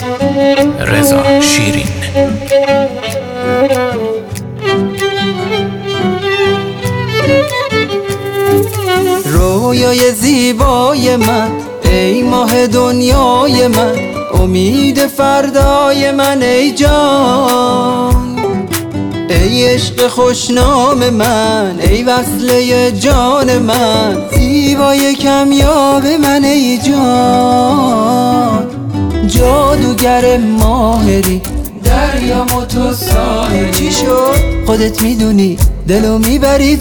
رضا شیرین. رویای زیبای من، ای ماه دنیای من، امید فردای من ای جان. ای عشق خوشنام من، ای وصله جان من، زیبای کمیاب من ای جان. جادوگر ماهری، دریام و تو ساحلی. چی شد؟ خودت میدونی دلو میبری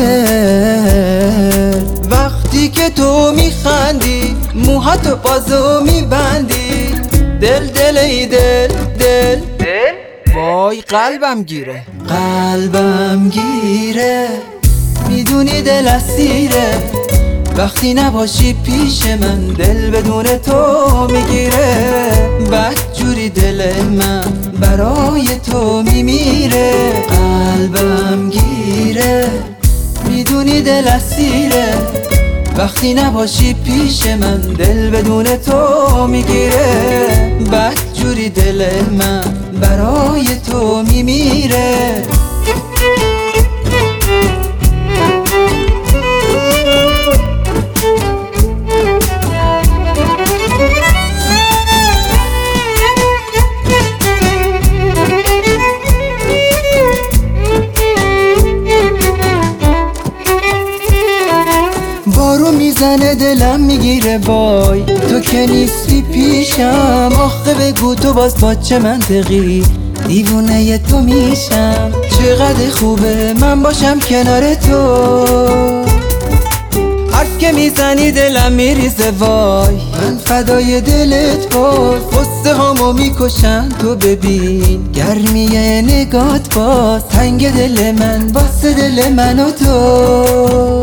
دل. وقتی که تو میخندی موهاتو بازو میبندی، دل دل ای دل دل دل. وای قلبم گیره، قلبم گیره. میدونی دل اسیره، وقتی نباشی پیش من دل بدون تو میگیره. بدجوری دل من برای تو میمیره، قلبم گیره. میدونی دل اسیره، وقتی نباشی پیش من دل بدون تو میگیره. بدجوری دل من برای تو میمیره. بارو میزنه دلم میگیره، وای تو که نیستی پیشم. آخه بگو تو باز با چه منطقی دیوونه تو میشم. چقدر خوبه من باشم کنار تو، حرف که میزنی دلم میریزه، وای من فدای دلت باز. قصه هامو میکشن تو ببین، گرمی نگات باز. تنگ دل من واسه دل من و تو،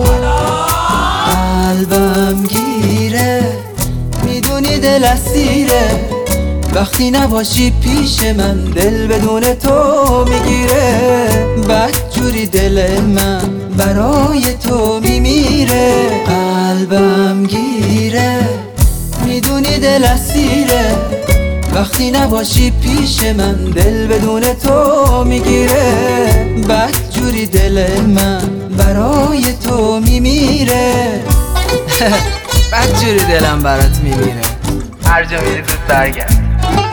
قلبم گیره. میدونی دل اسیره، وقتی نباشی پیش من دل بدون تو میگیره. بدجوری دل من برای تو میمیره، قلبم گیره. میدونی دل اسیره، وقتی نباشی پیش من دل بدون تو میگیره. بدجوری دل من برای تو میمیره. بدجوری دلم برات میمیره. هر جا میری زود برگرد.